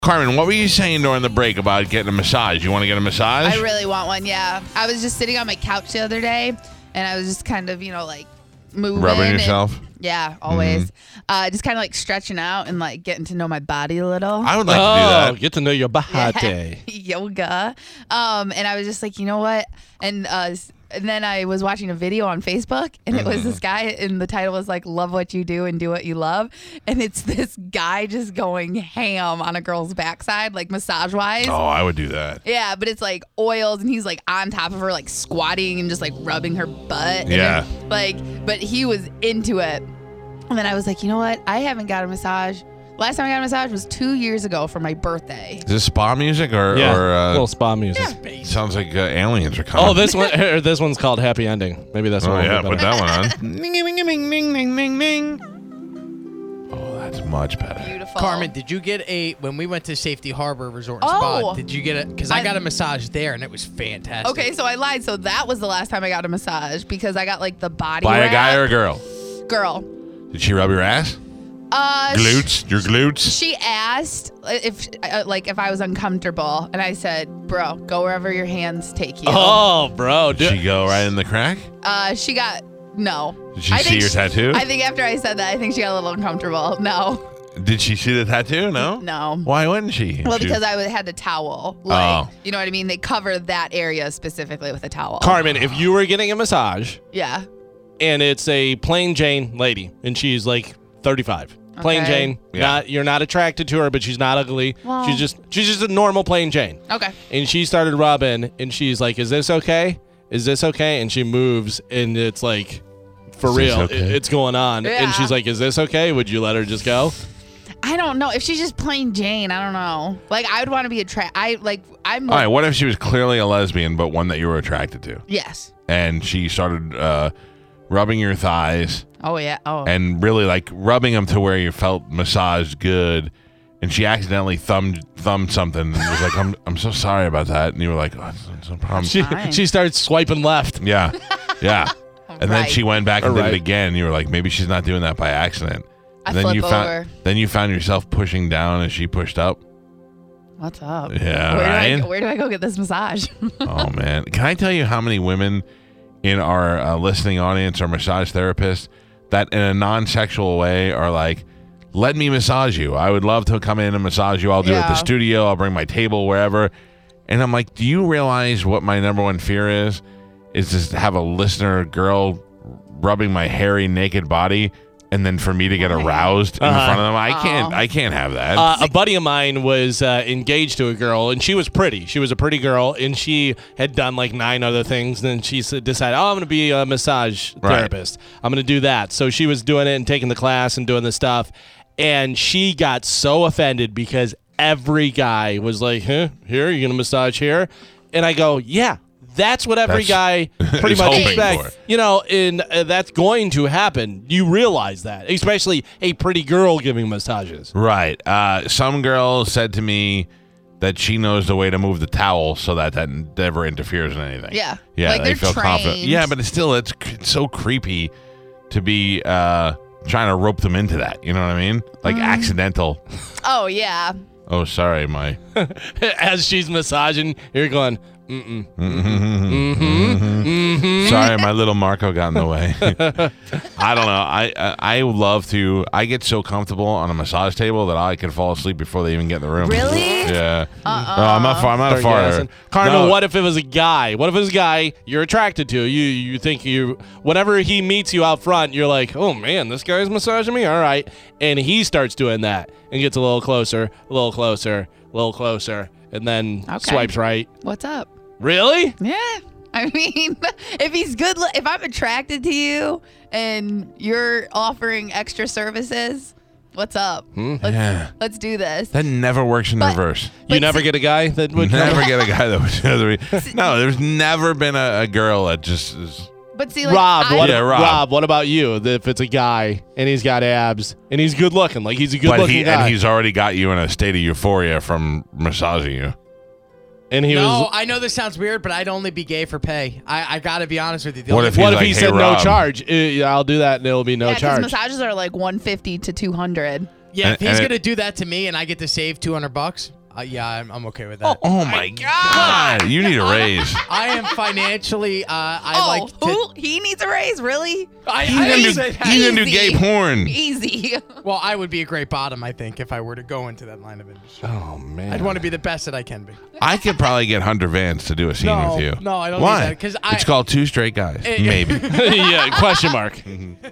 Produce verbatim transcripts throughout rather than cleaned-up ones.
Carmen, what were you saying during the break about getting a massage? You want to get a massage? I really want one, yeah. I was just sitting on my couch the other day, and I was just kind of, you know, like moving. Rubbing and, yourself? Yeah, always. Mm-hmm. Uh, just kind of like stretching out and like getting to know my body a little. I would like oh, to do that. Get to know your body. Yoga. Um, and I was just like, you know what? And uh, and then I was watching a video on Facebook, and it was this guy, and the title was like, love what you do and do what you love. And it's this guy just going ham on a girl's backside, like massage-wise. Oh, I would do that. Yeah, but it's like oils, and he's like on top of her, like squatting and just like rubbing her butt. And Yeah. then, like, but he was into it. And then I was like, you know what? I haven't got a massage. Last time I got a massage was two years ago for my birthday. Is this spa music or, Yeah, or uh, little spa music. Yeah. sounds like uh, aliens are coming? Oh, this one. Or this one's called Happy Ending. Maybe that's Oh one. yeah, will be put better. that one on. Ding, ding, ding, ding, ding, ding, ding. Oh, that's much better. Beautiful. Carmen, did you get a when we went to Safety Harbor Resort and Oh. Spa? Did you get a? Because I, I- got a massage there and it was fantastic. Okay, so I lied. So that was the last time I got a massage because I got like the body By a wrap. guy or a girl? girl. Did she rub your ass? Uh, Glutes? Your glutes? She asked if, uh, like, if I was uncomfortable, and I said, "Bro, go wherever your hands take you." Oh, bro. Did Dude. she go right in the crack? Uh, she got no. Did she I see think your she- tattoo? I think after I said that, I think she got a little uncomfortable. No, Did she see the tattoo? No? no. Why wouldn't she? Well, She- because I would- had a towel. Like, Oh. you know what I mean? They cover that area specifically with a towel. Carmen, if you were getting a massage Yeah. and it's a plain Jane lady and she's like thirty-five. Plain Okay. Jane. Yeah. Not you're not attracted to her, but she's not ugly. Well- she's just she's just a normal plain Jane. Okay. And she started rubbing and she's like, "Is this okay? Is this okay?" And she moves and it's like for Is this real, okay? it- it's going on. Yeah. And she's like, "Is this okay? Would you let her just go?" I don't know if she's just plain Jane. I don't know. Like, I would want to be attracted. I like. I'm. All right, what if she was clearly a lesbian, but one that you were attracted to? Yes. And she started uh, rubbing your thighs Oh yeah. Oh. and really like rubbing them to where you felt massaged good. And she accidentally thumbed thumbed something and was like, I'm I'm so sorry about that. And you were like, oh, it's no problem. She Fine. she starts swiping left. yeah. Yeah. And then Right. she went back and All did right. it again. You were like, maybe she's not doing that by accident. I And then flip you found over. then you found yourself pushing down as she pushed up. What's up? Yeah, where right? Do I, where do I go get this massage? Oh man, can I tell you how many women in our uh, listening audience are massage therapists that, in a non-sexual way, are like, "Let me massage you. I would love to come in and massage you. I'll do it at the Yeah. studio. I'll bring my table wherever." And I'm like, "Do you realize what my number one fear is? Is just to have a listener girl rubbing my hairy naked body." And then for me to get aroused in Uh-huh. front of them, I can't. Aw. I can't have that. Uh, a buddy of mine was uh, engaged to a girl, and she was pretty. She was a pretty girl, and she had done like nine other things. And then she s- decided, oh, I'm going to be a massage Right. therapist. I'm going to do that. So she was doing it and taking the class and doing the stuff. And she got so offended because every guy was like, huh, here, you're going to massage here? And I go, yeah. That's what every That's- guy pretty is much hoping expects. for. You know, and uh, that's going to happen. You realize that, especially a pretty girl giving massages. Right. Uh, some girl said to me that she knows the way to move the towel so that that never interferes in anything. Yeah. Yeah, Like, they they're feel confident. trained. Yeah, but it's still it's, c- it's so creepy to be uh, trying to rope them into that. You know what I mean? Like Mm. accidental. Oh yeah. Oh, sorry, my. As she's massaging, you're going, mm-mm. Sorry, my little Marco got in the way. I don't know. I, I I love to. I get so comfortable on a massage table that I can fall asleep before they even get in the room. Really? Yeah. Uh-uh. No, I'm not. far- I'm not a Start farter. gassing. Carmen, No. what if it was a guy? What if it was a guy you're attracted to? You you think you whenever he meets you out front, you're like, oh man, this guy's massaging me. All right, and he starts doing that and gets a little closer, a little closer, a little closer, and then Okay. swipes right. What's up? Really? Yeah. I mean, if he's good, lo- if I'm attracted to you and you're offering extra services, what's up? Let's, Yeah. let's do this. That never works in But- reverse. You But never see- get a guy that would Never get a guy that would do the re- No, there's never been a, a girl that just is. But see, like, Rob, I, what, Yeah, Rob. Rob, what about you? If it's a guy and he's got abs and he's good looking, like he's a good But looking he guy, and he's already got you in a state of euphoria from massaging you. and he No, was. I know this sounds weird, but I'd only be gay for pay. I, I got to be honest with you. The What only- if What he's if like, he "Hey, said no Rob." charge? Uh, yeah, I'll do that and it'll be no yeah, because charge. massages are like one fifty to two hundred. Yeah, And- if he's and it- gonna do that to me and I get to save two hundred bucks, uh, yeah, I'm, I'm okay with that. Oh my God! You need a raise. I am financially. Uh, I oh, like. To, who? He needs a raise, really? I, He's I gonna do, didn't say that. he's gonna do gay Easy. porn. Easy. Well, I would be a great bottom, I think, if I were to go into that line of industry. Oh man. I'd want to be the best that I can be. I could probably get Hunter Vance to do a scene No, with you. no, I don't need Why? that, 'cause I- it's called Two Straight Guys. Eh, Maybe yeah. Question mark.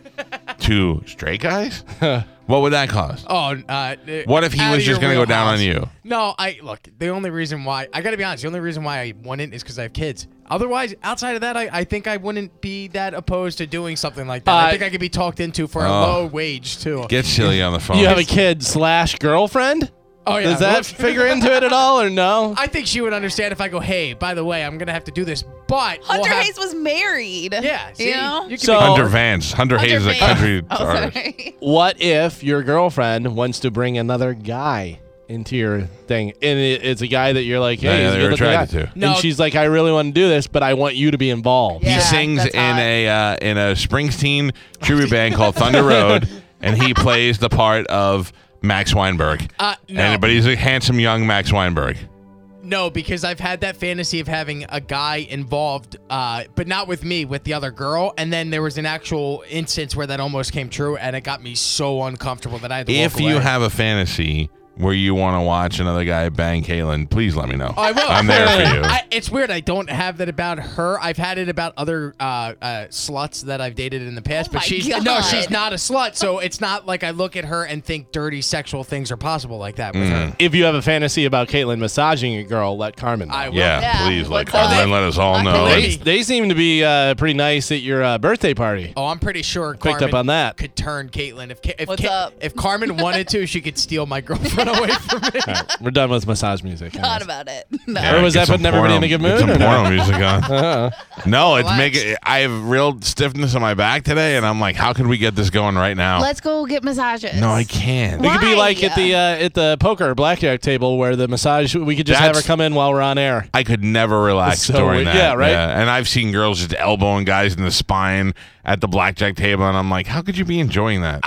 two straight guys. What would that cost? Oh, uh, What if he out was of just your gonna go down on wheelhouse. you? No, I look. The only reason why I gotta be honest, the only reason why I wouldn't is because I have kids. Otherwise, outside of that, I, I think I wouldn't be that opposed to doing something like that. Uh, I think I could be talked into for a Oh. low wage too. Get silly on the phone. You have a kid slash girlfriend? oh yeah, Does that Well, figure into it at all or no? I think she would understand if I go, hey, by the way, I'm gonna have to do this, but we'll Hunter have- Hayes was married. Yeah, see, You know? you can So- be- Hunter Vance. Hunter, Hunter Hayes is a Vance. country Oh, artist. sorry. What if your girlfriend wants to bring another guy into your thing, and it, it's a guy that you're like, hey, Yeah, he's a they're good-looking attracted guy. to. No. And she's like, I really want to do this, but I want you to be involved. Yeah. He sings that's in hot. a uh, in a Springsteen tribute band called Thunder Road, and he plays the part of Max Weinberg. Uh, no. And but he's a handsome young Max Weinberg. No, because I've had that fantasy of having a guy involved, uh, but not with me, with the other girl. And then there was an actual instance where that almost came true, and it got me so uncomfortable that I had to If walk you away. have a fantasy where you want to watch another guy bang Caitlyn, please let me know. Oh, I will. I'm there for you. I, it's weird. I don't have that about her. I've had it about other uh, uh, sluts that I've dated in the past, Oh but my she's God. no, she's not a slut. So it's not like I look at her and think dirty sexual things are possible like that with Mm. her. If you have a fantasy about Caitlyn massaging a girl, let Carmen know. I will. Yeah, Yeah, please let what's up? Carmen let us all I know. believe They, they seem to be uh, pretty nice at your uh, birthday party. Oh, I'm pretty sure Picked up Carmen on that. could turn Caitlyn if Ca- if, What's Ca- up? if Carmen wanted to, she could steal my girlfriend away from me. All right, we're done with massage music. Thought about it. No. Yeah, Or was get that some putting everybody in a good porno- mood Get or some no? porno music on. Uh, No, it's What? making. I have real stiffness in my back today, and I'm like, how could we get this going right now? Let's go get massages. No, I can't. we could be Why? like at the uh, at the poker or blackjack table where the massage. We could just have her That's- come in while we're on air. I could never relax So during weird. that. Yeah, right? And I've seen girls just elbowing guys in the spine at the blackjack table, and I'm like, how could you be enjoying that?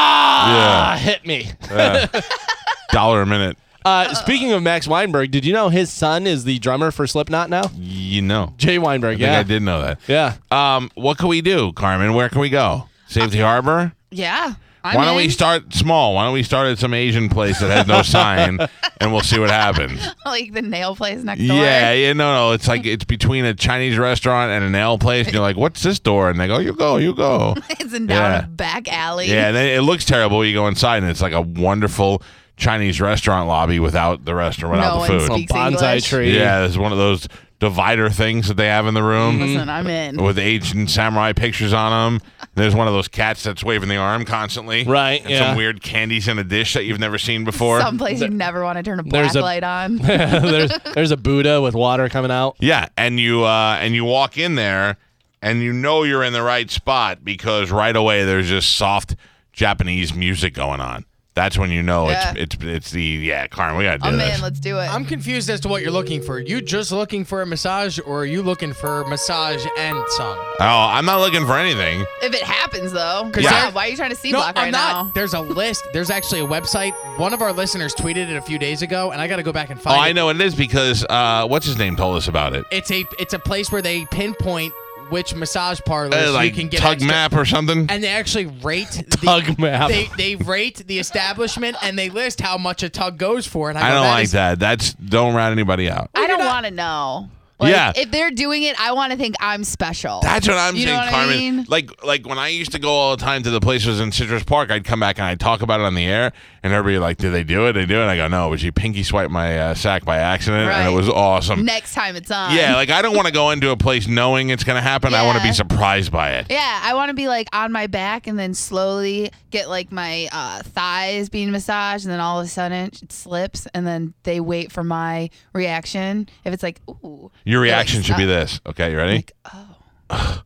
Ah, Yeah. hit me. Uh, dollar a minute. Uh, speaking of Max Weinberg, did you know his son is the drummer for Slipknot now? You know. Jay Weinberg. I think yeah, I did know that. Yeah. Um, what can we do, Carmen? Where can we go? Safety Harbor? Yeah. I'm Why don't we in. start small? Why don't we start at some Asian place that has no sign, and we'll see what happens? like the nail place next door? Yeah, yeah, no, no. It's like it's between a Chinese restaurant and a nail place, and you're like, "What's this door?" And they go, "You go, you go." It's in down Yeah. a back alley. Yeah, and then it looks terrible when you go inside, and it's like a wonderful Chinese restaurant lobby without the restaurant, without No the one food. speaks Bonsai English. tree. Yeah, there's one of those divider things that they have in the room Listen, I'm in. with Asian samurai pictures on them. There's one of those cats that's waving the arm constantly. Right, And yeah. some weird candies in a dish that you've never seen before. Someplace you never want to turn a There's black a- light on. there's there's a Buddha with water coming out. Yeah, and you uh, and you walk in there, and you know you're in the right spot because right away there's just soft Japanese music going on. That's when you know Yeah. it's it's it's the yeah, Carmen. We gotta do I'm this. in. Let's do it. I'm confused as to what you're looking for. You just looking for a massage, or are you looking for massage and some? Oh, I'm not looking for anything. if it happens, though. 'Cause Yeah. there- Why are you trying to see No, block I'm right not. now? There's a list. There's actually a website. One of our listeners tweeted it a few days ago, and I got to go back and Oh, find it. I know what it is because uh, what's his name told us about it. It's a it's a place where they pinpoint which massage parlors Uh, like you can get Tug extra- Map or something. and they actually rate the, Tug Map. They they rate the establishment and they list how much a tug goes for. And I, I go, don't that like is- that. That's don't rat anybody out. I don't not- want to know. Like, Yeah. If they're doing it, I want to think I'm special. That's what I'm You know saying, what I Carmen. mean? Like, like when I used to go all the time to the places in Citrus Park, I'd come back and I'd talk about it on the air, and everybody would like, "Did they do it? They do it?" And I go, "No, but she pinky swiped my uh, sack by accident, and Right. it was awesome." Next time it's on. Yeah, like I don't want to go into a place knowing it's going to happen. I want to be Yeah. surprised by it. Yeah, I want to be like on my back and then slowly get like my uh, thighs being massaged, and then all of a sudden it slips, and then they wait for my reaction. If it's like, ooh, Your they're like, reaction should be "Stop." this. Okay, you ready? Like, oh,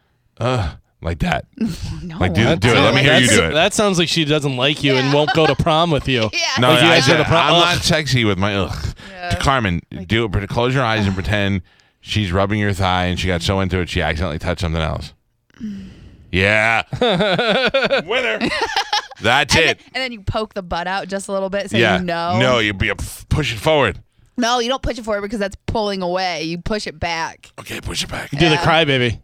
Uh, like that. no. Like, do, I do it. don't Let me like hear you that. do it. That sounds like she doesn't like you and Yeah. won't go to prom with you. Yeah. No, Like you I guys said, did a pro- I'm ugh. not sexy with my ugh. Yeah. Carmen, do it. But close your eyes and pretend she's rubbing your thigh, and she got so into it she accidentally touched something else. Yeah. Winner. That's and, it. then, and then you poke the butt out just a little bit so yeah. you know. No, you be push it forward. No, you don't push it forward because that's pulling away. You push it back. Okay, push it back. Do the Yeah. crybaby.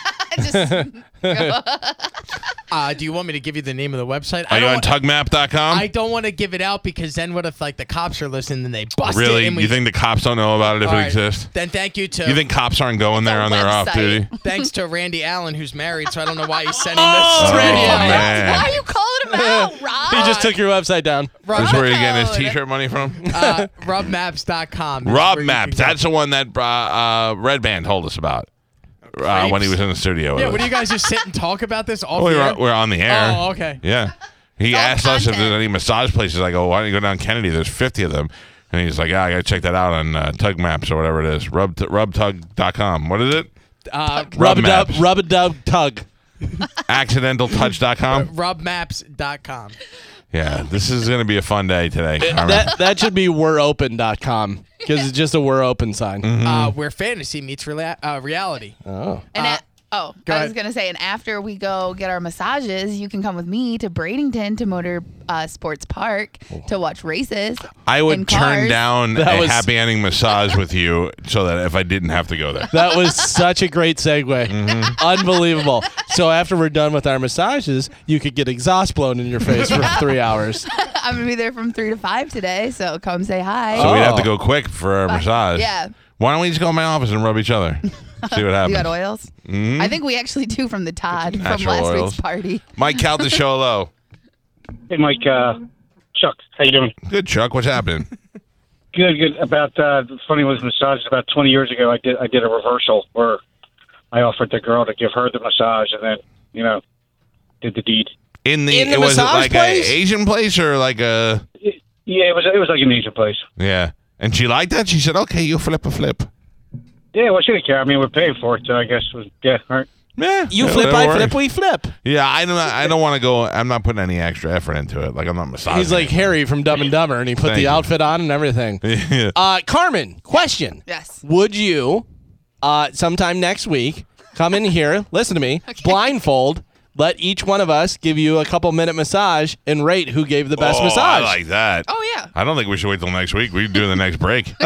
Just Uh, do you want me to give you the name of the website? Are I you don't on tug map dot com? I don't want to give it out because then what if like the cops are listening and they bust it? Really? And we, You think the cops don't know about it if All it right. exists? Then thank you to You think cops aren't going there a on their off website. duty? thanks to Randy Allen who's married, so I don't know why he's sending Oh, this. to Randy oh, Allen. man. Why are you calling him out, Rob? He just took your website down. That's where you're getting his Code. t-shirt money from? Uh, rub maps dot com. Rob Maps. That's the one that uh, uh, Red Band told us about uh, when he was in the studio with Yeah, us. what do you guys just sit and talk about this off Oh, the we're, air? we're on the air. Oh, okay. Yeah. He all asked us if content. there's any massage places. I go, why don't you go down Kennedy? There's fifty of them. And he's like, yeah, I got to check that out on uh, Tug Maps or whatever it is. Rub rub tug dot com. What is it? Uh, Rub a dub, Maps. rub a dub, tug. accidental touch dot com. rub maps dot com. Yeah, this is going to be a fun day today. Carmen. That that should be we're open dot com because it's just a we're open sign. Mm-hmm. Uh, where fantasy meets rela- uh, reality. Oh. And Uh, a- oh, go I was ahead. gonna say, and after we go get our massages, you can come with me to Bradenton to Motor uh, Sports Park to watch races. I would in turn cars. down That a was- happy ending massage with you so that if I didn't have to go there. That was such a great segue. Mm-hmm. Unbelievable. So after we're done with our massages, you could get exhaust blown in your face for three hours. I'm gonna be there from three to five today, so come say hi. So we'd have to Oh. go quick for our massage. yeah. Why don't we just go in my office and rub each other? See what happens. You got oils? Mhm. I think we actually do from the Todd from Natural last oils. week's party. Mike Cal the show low. Hey, Mike. Uh, Chuck, how you doing? Good, Chuck. What's happening? Good, good. About uh, funny was massage. About twenty years ago, I did I did a reversal where I offered the girl to give her the massage, and then you know did the deed. In the, In the it was it massage like place? a Asian place or like a It, yeah, it was it was like an Asian place. yeah. And she liked that. She said, "Okay, you flip a flip." Yeah, well, she didn't care. I mean, we're paying for it, so I guess it was, yeah, all right. Yeah, You yeah, flip, whatever I works. flip, we flip. Yeah, I don't. I don't want to go. I'm not putting any extra effort into it. Like I'm not massaging. He's like it. Harry from Dumb and Dumber, and he put Thank the you. outfit on and everything. Yeah. Uh, Carmen, question. Yes. Would you, uh, sometime next week, come in here, listen to me, blindfold, let each one of us give you a couple minute massage and rate who gave the best oh, massage? I like that. Oh yeah. I don't think we should wait till next week. We can do the next break.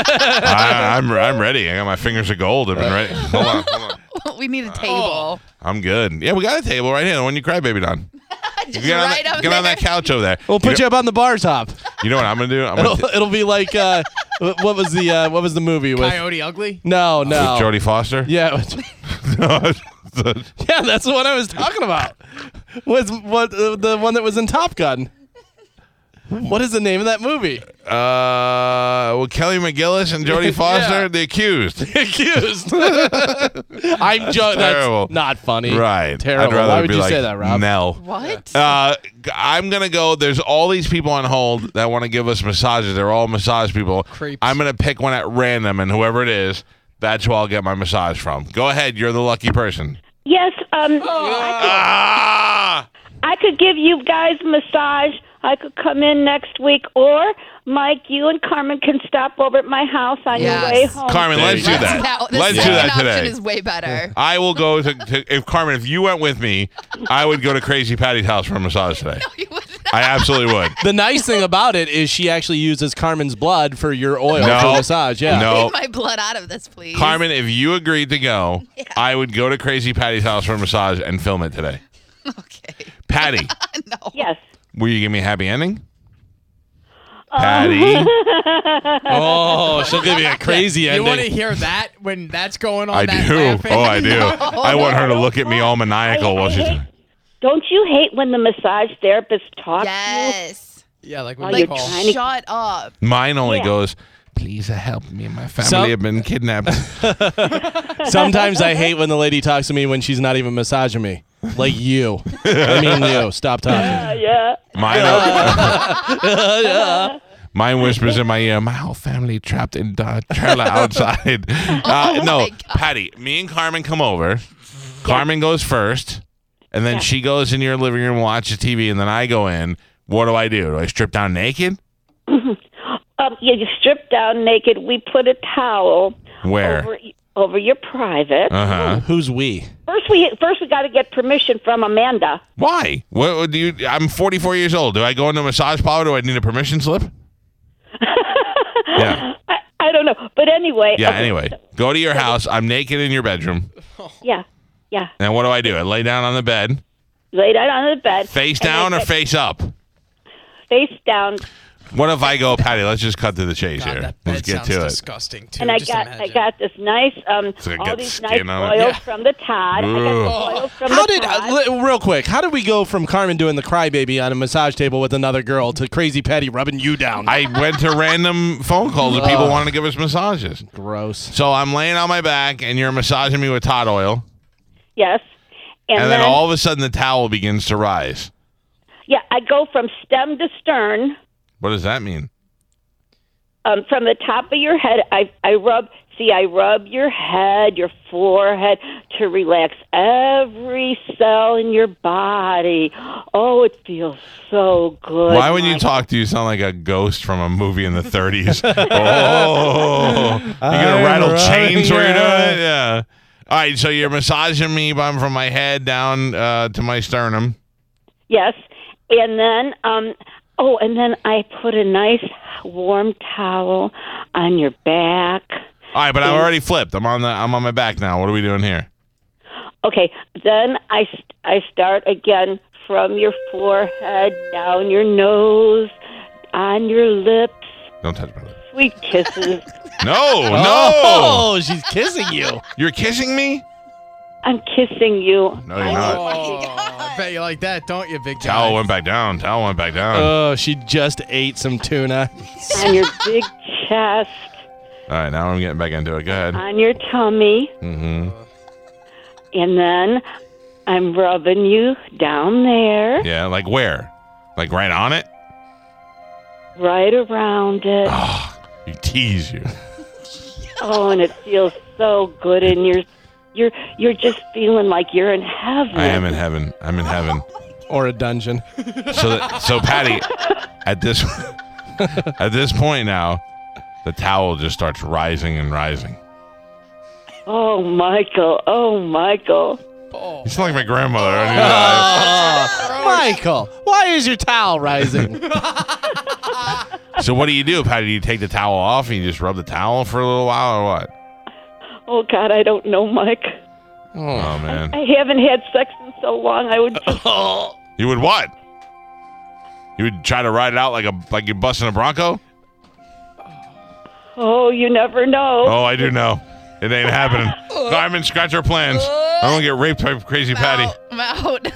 I, I'm I'm ready. I got my fingers of gold. I've been ready. Hold on, hold on. we need a table. I'm good. Yeah, we got a table right here. The one you cry baby on. Just Get on, right that, up get on there. that couch over there. We'll put you, you know, up on the bar top. you know what I'm gonna do? I'm gonna It'll, it'll be like uh, what was the uh, what was the movie with? Coyote Ugly. No, no. with Jodie Foster. Yeah, No, yeah, that's the one I was talking about. Was what uh, the one that was in Top Gun? What is the name of that movie? uh, well, Kelly McGillis and Jodie Foster, Yeah. the accused. Accused. I'm joking. Terrible. That's not funny. Right. Terrible. I'd rather Why would be you like say that, Rob? Nell. What? Uh, g- I'm gonna go. There's all these people on hold that want to give us massages. They're all massage people. Creeps. I'm gonna pick one at random, and whoever it is, that's who I'll get my massage from. Go ahead. You're the lucky person. Yes, um, Ah! I could give you guys a massage. I could come in next week, or Mike, you and Carmen can stop over at my house on Yes. your way home. Carmen, There let's you do go. that. Now, the Let's do second that option today. is way better. I will go to, to. If Carmen, if you went with me, I would go to Crazy Patty's house for a massage today. You would I absolutely would. The nice thing about it is she actually uses Carmen's blood for your oil No. for massage. Yeah. No. Take my blood out of this, please. Carmen, if you agreed to go, I would go to Crazy Patty's house for a massage and film it today. Okay. Patty, No. Yes. will you give me a happy ending? Um, Patty, Oh, she'll give you a crazy You ending. want to hear that when that's going on? I that do. laughing? Oh, I do. I want her to look at me all maniacal I- while I she's. hate- Don't you hate when the massage therapist talks Yes. Yeah, like Oh, when you're you call. trying to- Shut up. Mine only Yeah. goes. Please help me. My family Some- have been kidnapped. Sometimes I hate when the lady talks to me when she's not even massaging me. Like you. I mean you. Stop talking. Uh, yeah. Mine. Mine whispers in my ear. My whole family trapped in the trailer outside. Uh, Oh no, my God. Patty. Me and Carmen come over. Carmen goes first, and then Yeah. she goes in your living room, watches T V, and then I go in. What do I do? Do I strip down naked? Um, yeah, you strip down naked. We put a towel Where? over over your private. Uh huh. Who's we? First, we first we got to get permission from Amanda. Why? What, what do you? I'm forty-four years old. Do I go into a massage parlor? Do I need a permission slip? Yeah. I, I don't know, but anyway. Yeah. okay, Anyway, so- go to your house. I'm naked in your bedroom. yeah, yeah. And what do I do? I lay down on the bed, Lay down on the bed. face and down I or get face up. face down. What if I go, Patty? Let's just cut to the chase God, here. that Let's bed get sounds to it. disgusting too. And I Just got imagine. I got this nice um So it all gets these nice skin on it. oils Yeah. from the Todd. I got the oils from How the did uh, Todd. li- real quick? How did we go from Carmen doing the crybaby on a massage table with another girl to Crazy Patty rubbing you down? I went to random phone calls with people wanting to give us massages. Gross. So I'm laying on my back, and you're massaging me with Todd oil, Yes. And, and then all of a sudden the towel begins to rise. yeah, I go from stem to stern. What does that mean? Um, from the top of your head, I I rub. See, I rub your head, your forehead, to relax every cell in your body. Oh, it feels so good. Why, when you Mike. talk, do you sound like a ghost from a movie in the thirties? Oh, you're gonna rattle right, chains where you're yeah. doing it? Yeah. All right, so you're massaging me from from my head down uh, to my sternum. Yes, and then um, oh, and then I put a nice warm towel on your back. All right, but I'm already flipped. I'm on the I'm on my back now. What are we doing here? Okay, then I, st- I start again from your forehead, down your nose, on your lips, Don't touch my lips. sweet kisses. No, no. Oh, she's kissing you. You're kissing me? I'm kissing you. No, you're not. Oh, I bet you like that, don't you, big guy? Towel went back down. Towel went back down. Oh, she just ate some tuna. On your big chest, All right, now I'm getting back into it. Go ahead. on your tummy, Mm-hmm. and then I'm rubbing you down there, Yeah, like where? Like right on it? right around it. You tease you. Oh, and it feels so good, and you're you're you're just feeling like you're in heaven. I am in heaven. I'm in heaven. Or a dungeon. So, that, so Patty, at this at this point now, the towel just starts rising and rising. Oh, Michael. Oh, Michael. You sound like my grandmother. Oh, Michael, why is your towel rising? So what do you do, Patty? Do you take the towel off and you just rub the towel for a little while, or what? Oh, God, I don't know, Mike. Oh man, I haven't had sex in so long. I would just, you would what? You would try to ride it out like a like you're busting a Bronco? oh, you never know. Oh, I do know. It ain't happening. Carmen, scratch our plans. I don't get raped by Crazy Patty. Out, I'm out.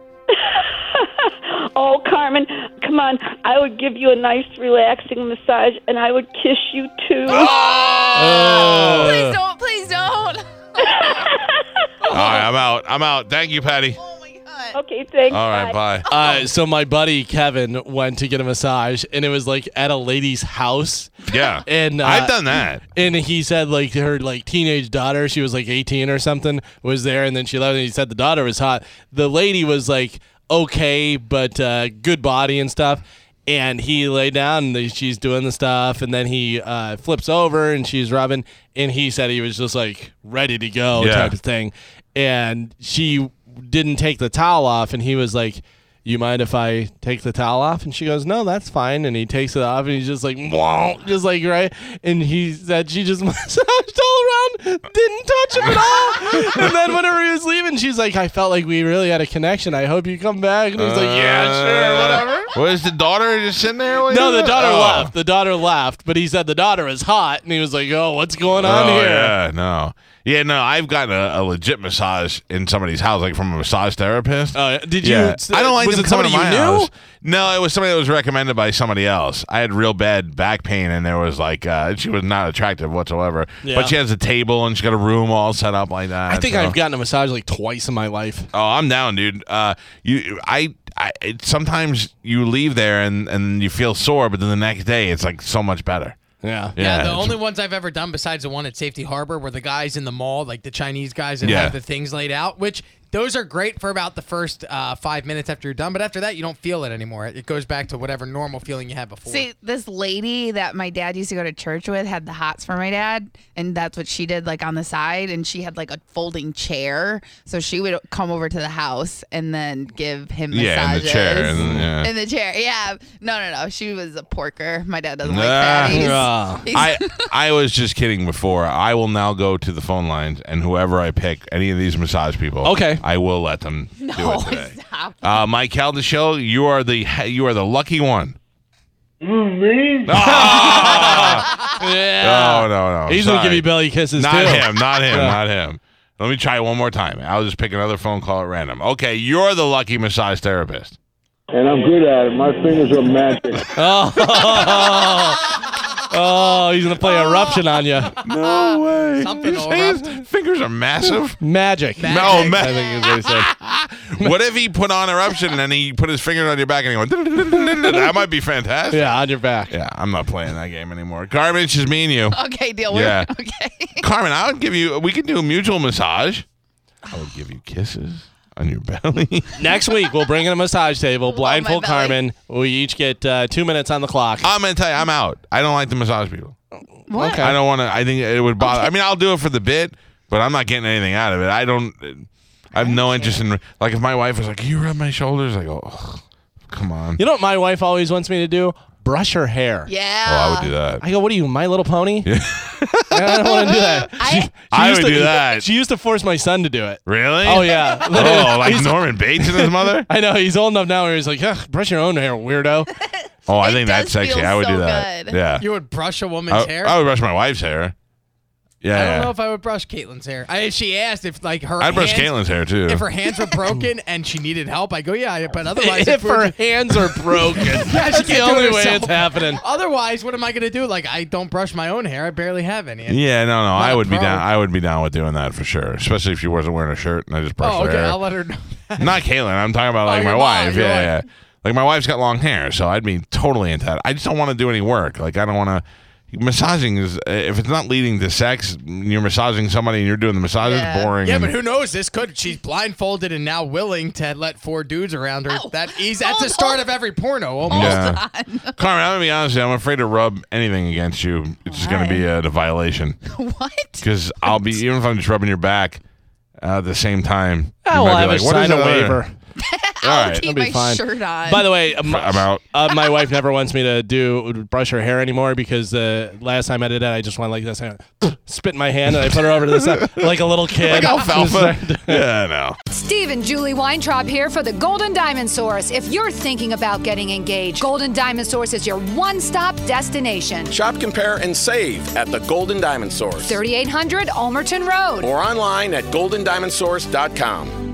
Oh, Carmen, come on. I would give you a nice, relaxing massage, and I would kiss you, too. Oh! Please don't. Please don't. All right, I'm out. I'm out. Thank you, Patty. Oh my god. Okay, thanks. All right, bye. Uh, so my buddy Kevin went to get a massage, and it was like at a lady's house. Yeah, And uh, I've done that. And he said like her like teenage daughter, she was like eighteen or something, was there, and then she left. And he said the daughter was hot. The lady was like okay, but uh, good body and stuff. And he lay down, and she's doing the stuff, and then he uh, flips over, and she's rubbing, and he said he was just like ready to go Yeah. type of thing. And she didn't take the towel off, and he was like, you mind if I take the towel off? And she goes, no, that's fine. And he takes it off, and he's just like, whoa, just like, right? And he said she just massaged all around, didn't touch him at all. And then whenever he was leaving, she's like, I felt like we really had a connection. I hope you come back. And he was like, yeah, sure, whatever. What is the daughter just sitting there? What No, is the it? daughter Oh. left. The daughter left, but he said the daughter is hot, and he was like, oh, what's going on oh, here? Yeah, no. Yeah, no, I've gotten a, a legit massage in somebody's house, like from a massage therapist. Uh, did you? Yeah. I don't like was them it coming somebody to my you knew? house. No, it was somebody that was recommended by somebody else. I had real bad back pain, and there was like, uh, she was not attractive whatsoever. Yeah. But she has a table, and she's got a room all set up like that. I think so- I've gotten a massage like twice in my life. Oh, I'm down, dude. Uh, you, I, I it, sometimes you leave there and and you feel sore, but then the next day it's like so much better. Yeah. Yeah, Yeah, the it's- only ones I've ever done besides the one at Safety Harbor were the guys in the mall, like the Chinese guys that Yeah. have the things laid out, which Those are great for about the first uh, five minutes after you're done, but after that, you don't feel it anymore. It goes back to whatever normal feeling you had before. See, this lady that my dad used to go to church with had the hots for my dad, and that's what she did, like on the side. And she had like a folding chair, so she would come over to the house and then give him Yeah, in the massages. chair, and- yeah. In the chair, yeah. No, no, no. She was a porker. My dad doesn't like Nah. that. He's- Ah. he's- I I was just kidding before. I will now go to the phone lines, and whoever I pick, any of these massage people, Okay. I will let them do no, it today. stop. Uh, Mike Caldeshow, you are the you are the lucky one. Yeah. No, no, no. He's going to give Sorry. you belly kisses, Not too. him, not him, Yeah. not him. Let me try one more time. I'll just pick another phone call at random. Okay, you're the lucky massage therapist. And I'm good at it. My fingers are magic. Oh, oh he's going to play Eruption on you. No way. Something His will hands- erupt. fingers are massive. Magic. No, Magic. ma- I think is what he said. What if he put on Eruption and then he put his fingers on your back and he went, that might be fantastic. Yeah, on your back. Yeah, I'm not playing that game anymore. Carmen, it's just me and you. Okay, deal. Yeah. We're, okay. Carmen, I would give you, we could do a mutual massage. I would give you kisses on your belly. Next week, we'll bring in a massage table, blindfold my belly. Carmen. We each get uh, two minutes on the clock. I'm going to tell you, I'm out. I don't like the massage people. What? Okay. I don't want to, I think it would bother. I mean, I'll do it for the bit, but I'm not getting anything out of it. I don't, I have no interest in, like, if my wife was like, can you rub my shoulders? I go, oh, come on. You know what my wife always wants me to do? Brush her hair. Yeah. Oh, I would do that. I go, what are you, My Little Pony? Yeah. I don't want to do that. I- She I used would to- do that. She used to force my son to do it. Really? Oh, yeah. Oh, like He's- Norman Bates and his mother? I know. He's old enough now where he's like, "Ugh, brush your own hair, weirdo. Oh, I It think that's does sexy. feel I would so do that. good. Yeah. You would brush a woman's I, hair? I would brush my wife's hair. Yeah. I don't yeah. know if I would brush Caitlin's hair. I, if she asked if like her I'd brush hands, Caitlin's hair too. if her hands were broken and she needed help, I go, yeah, but otherwise, If we're her just- hands are broken. That's the can't do it only way herself. it's happening. otherwise, what am I gonna do? Like, I don't brush my own hair. I barely have any. yeah, no, no. I a would be pro. down. I would be down with doing that for sure. Especially if she wasn't wearing a shirt and I just brushed Oh, her okay. hair. I'll let her know. Not Caitlin. I'm talking about like Oh, my your wife. wife, your Yeah, yeah. wife. Like my wife's got long hair, so I'd be totally into that. I just don't want to do any work. Like I don't want to. Massaging is if it's not leading to sex, you're massaging somebody and you're doing the massage. Yeah. It's boring. Yeah, and- but who knows? This could. She's blindfolded and now willing to let four dudes around her. Oh, that is that's the hold start on. of every porno. Almost. Yeah. Carmen, I'm gonna be honest with you. I'm afraid to rub anything against you. It's just gonna be a, a violation What? because I'll be even if I'm just rubbing your back uh, at the same time. you Oh, might I'll be have like, a "What is sign a that other-" waiver. All I'll right, keep that'll be my fine. shirt on. By the way, uh, my, I'm out. uh, my wife never wants me to do brush her hair anymore because the last time I did it, I just went like this, I went, spit in my hand, and I put her over to the side like a little kid. Like alfalfa. Yeah, no. Steve and Julie Weintraub here for the Golden Diamond Source. If you're thinking about getting engaged, Golden Diamond Source is your one-stop destination. Shop, compare, and save at the Golden Diamond Source thirty-eight hundred Almerton Road. or online at golden diamond source dot com.